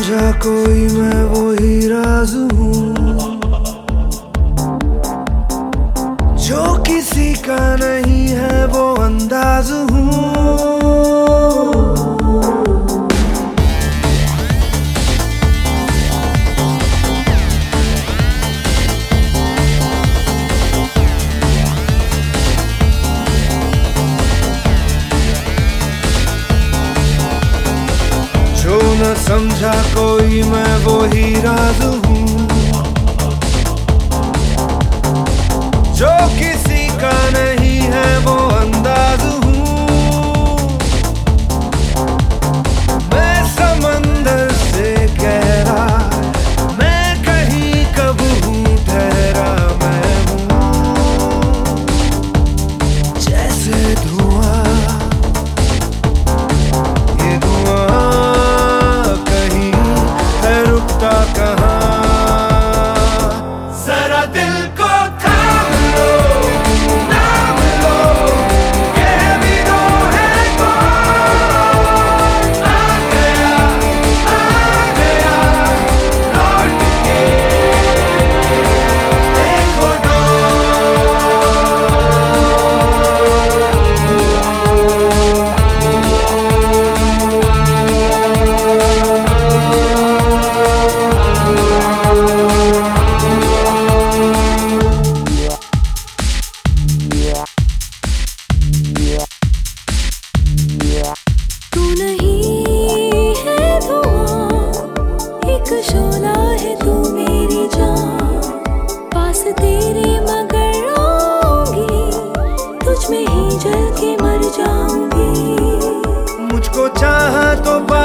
समझा कोई मैं वो ही राज हूँ जो किसी का नहीं है वो अंदाज हूँ। जो न समझा कोई मैं वो ही राज हूँ जो किसी का नहीं है वो अंदाज हूँ। मैं समंदर से गहरा मैं कहीं कब हूँ ठहरा मैं हूँ जैसे धुआं ये धुआं कहीं है रुकता कहाँ। जरा दिल को थाम लो नाम लो ये भी तो है कौन आ गया लौट के देखो तू नहीं है धुआं एक शोला है तू मेरी जान पास तेरे मगर रहूंगी तुझ में ही जल के मर जाऊंगी। मुझको चाहा तो